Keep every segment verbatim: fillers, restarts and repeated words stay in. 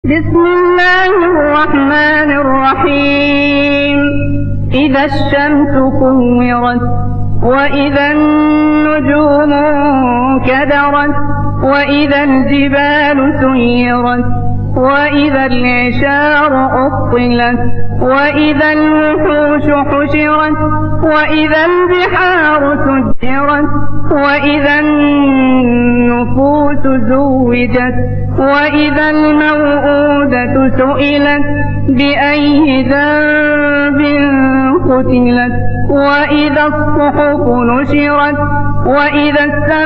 بسم الله الرحمن الرحيم. إذا الشمس كورت وإذا النجوم انكدرت وإذا الجبال سيرت وإذا العشار عطلت وإذا الوحوش حشرت وإذا البحار سجرت وإذا النفوس زوجت وإذا الموءودة سئلت بأي ذنب قتلت وإذا الصحف نشرت وإذا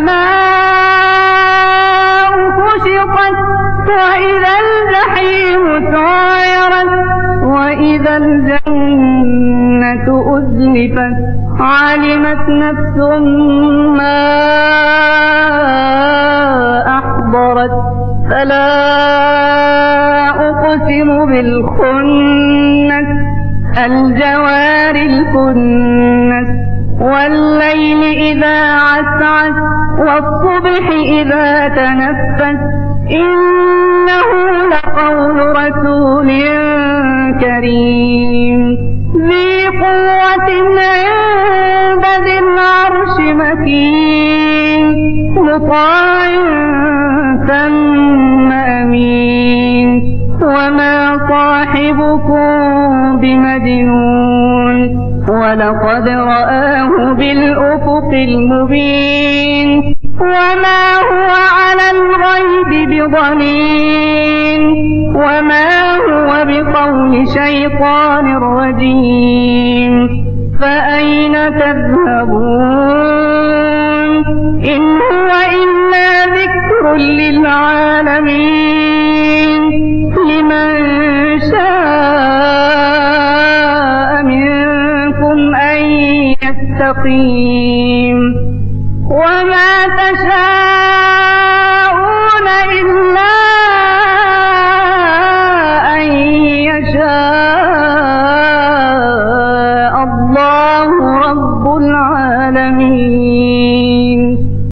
السماء كشطت وإذا الجحيم سعرت وإذا الجنة أزلفت علمت نفس ما أحضرت فلا أقسم بالخنس الجوار الكنس والليل إذا عسعس والصبح إذا تنفس إنه لقول رسول كريم ذي قوة عند ذي العرش مكين مطاع ثم أمين وما صاحبكم بمجنون ولقد رآه بالأفق المبين وما هو على الغيب بضنين وما هو بقول شيطان رجيم فأين تذهبون إن هو إلا ذكر للعالمين لمن شاء منكم أن يستقيم وما تشاءون